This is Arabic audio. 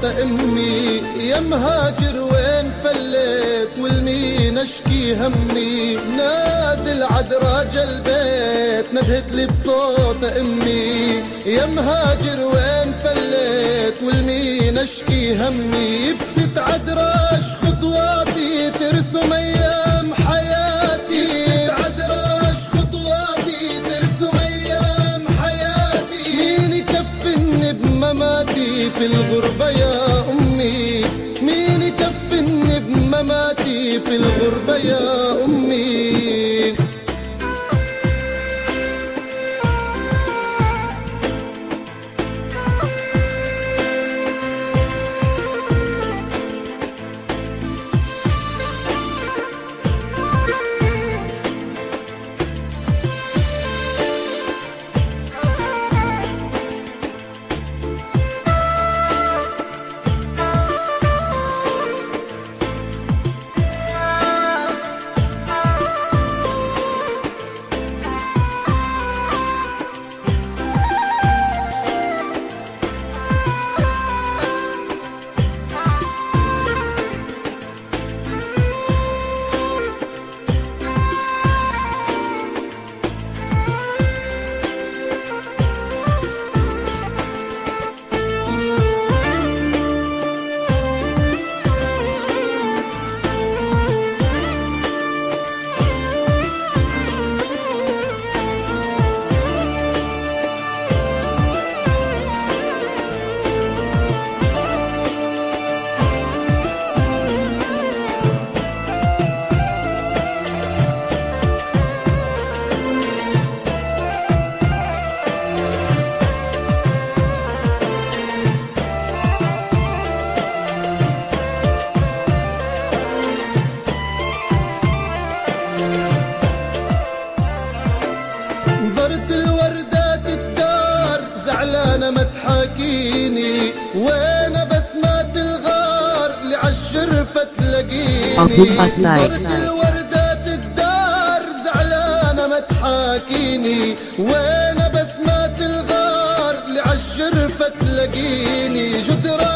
أمي. يا مهاجر وين فليت والمين أشكي همي، نازل عد راجل بيت ندهت لي بصوت أمي. يا مهاجر وين فليت والمين أشكي همي، بست عدراش خطواتي ترسم أيام حياتي. بست عدراش خطواتي ترسم أيام حياتي، مين يكفني بمماتي في الغربة يا أمي، مين يكفني بمماتي في الغربة يا أمي. زرت الوردات الدار زعلانة ما تحاكيني، وين بسمات الغار اللي عالشرفة تلاقيني. زرت الوردات الدار زعلانة ما تحاكيني، وين بسمات الغار اللي عالشرفة تلاقيني. جدران